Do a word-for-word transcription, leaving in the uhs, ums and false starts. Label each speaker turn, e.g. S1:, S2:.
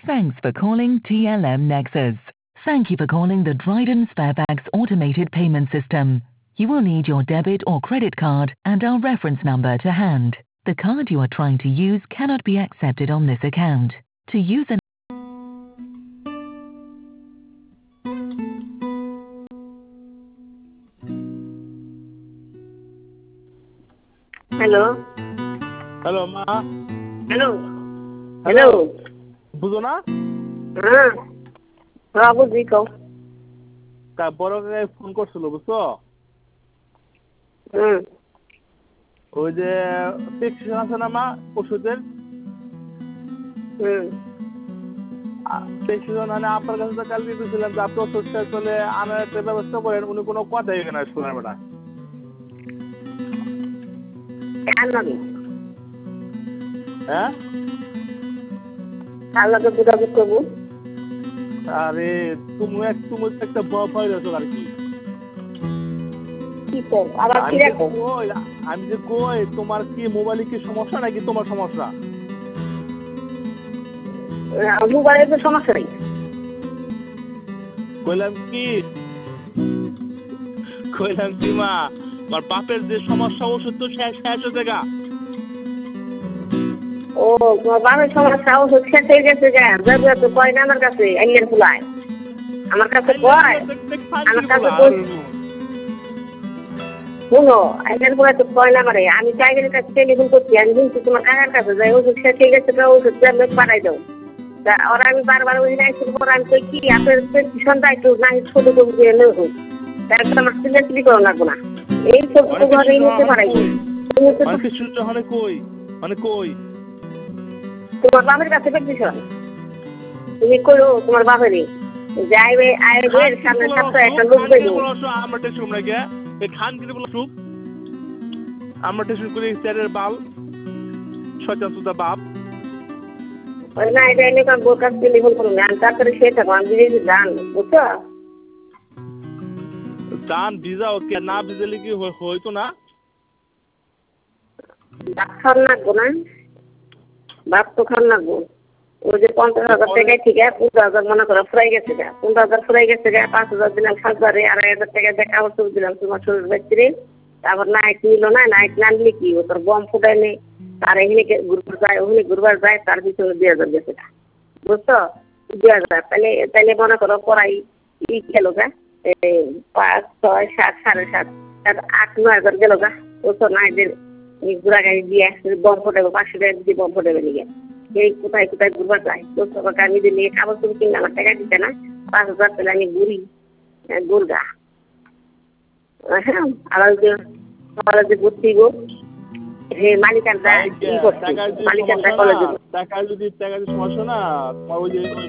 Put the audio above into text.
S1: Thanks for calling T L M Nexus. Thank you for calling the Dryden Sparebags automated payment system. You will need your debit or credit card and our reference number to hand. The card you are trying to use cannot be accepted on this account. To use an
S2: hello
S3: hello মা।
S2: Hello
S3: hello.
S2: Hello
S3: বুঝো না?
S2: হ্যাঁ হ্যাঁ বুঝি কও
S3: তা বড় কাকাই ফোন করছিল বুঝছো?
S2: হুম
S3: ওই যে প্রেসক্রিপশন আছে না মা ওষুধের,
S2: হুম
S3: প্রেসক্রিপশন মানে আপনার কাছে তো কালকে দিয়েছিলাম যে আপনি ওষুধটা চলে আনার একটা ব্যবস্থা করেন, উনি কোনো কথাই এখানে শোনার বেটা।
S2: কার লাগে
S3: হ্যাঁ
S2: কার লাগে যোগাযোগ করবো?
S3: আরে তুমি এক তুমি একটা ভয় ভয় আছো আর কি।
S2: কি কর আবার কি
S3: আমি যে
S2: রাখো?
S3: কই আমি যে কই তোমার কি মোবাইলে কি সমস্যা নাকি তোমার সমস্যা?
S2: মোবাইলের তো সমস্যা নেই।
S3: কইলাম কি কইলাম কি মা আমার বাপের যে সমস্যা ওষুধ তো শেষ শেষ হয়ে গা।
S2: ও তোমার বাবার সমস্যা ওষুধ শেষ হয়ে গেছে গা, যাবে তো কয় না আমার কাছে আইনের ফুলায় আমার কাছে কয় আমার কাছে কই শুনো আইনের ফুলায় তো কয় না আমারে, আমি টাইগারের কাছে টেলিফোন করছি, আমি বলছি তোমার কাকার কাছে যাই ওষুধ শেষ হয়ে গেছে তো ওষুধ ট্যাবলেট পাঠাই দাও। তা ওরা আমি বারবার ওই রাইসের পর আমি কই কি আপনার প্রেসক্রিপশনটা একটু না ছোট করে দিয়ে নেই হোক, তারপর আমার সিলেক্টলি করা লাগবো না এই সব তো ঘরে নিতে পারাই
S3: মানে কই মানে কই
S2: তোমার বাপের কাছে প্রেসক্রিপশন তুমি করো তোমার বাপেরই যাইবে আইবে সামনে সপ্তাহে একটা লোক দেবো
S3: আমরা টেস্ট করব না কে এই খান কি বলো সুপ আমরা টেস্ট করি স্যারের বাল শয়তান সুদা বাপ
S2: ওই না এটা এনে কাম বোকাস টেলিফোন করুন আমি তারপরে সে থাকবো আমি বিদেশে যান বুঝছো
S3: দান ভিজা ওকে না ভিজালে কি হইতো না
S2: ডাক্তার লাগবো না বাপ তো খান লাগবো ওই যে পঞ্চাশ হাজার টাকায় ঠিক আছে পনেরো হাজার মনে করো ফুরাই গেছে গা পনেরো হাজার ফুরাই গেছে গা পাঁচ হাজার দিলাম সাতবারে আড়াই হাজার টাকা দেখা ওষুধ দিলাম তোমার শরীর ব্যক্তিরে তারপর নাইট নিল না নাইট না নিলে কি ও তোর বম ফুটাই নেই তার এখানে ঘুরবার যায় ওখানে ঘুরবার যায় তার পিছনে দুই হাজার গেছে গা বুঝছো দুই হাজার তাহলে তাহলে মনে করো পড়াই ই গেল গা পাঁচ ছয় সাত সাড়ে সাত আট নয় হাজার গেল গা বুঝছো নাইটের ঘোরা গাড়ি দিয়ে বম ফোটাবো পাঁচশো টাকা দিয়ে বম ফোটাবে নিয়ে এই কোথায় কোথায় ঘুরবার যায় বুঝছো আমি যে নিয়ে খাবার তুমি কিনলে আমার টাকা দিতে না পাঁচ হাজার তাহলে আমি ঘুরি গুরগা হ্যাঁ আবার যে সকালে যে ঘুরতে গো হে মালিকানটা ই করছে মালিকানটা কলেজে
S3: টাকা যদি টাকা যদি সমস্যা না ওই যে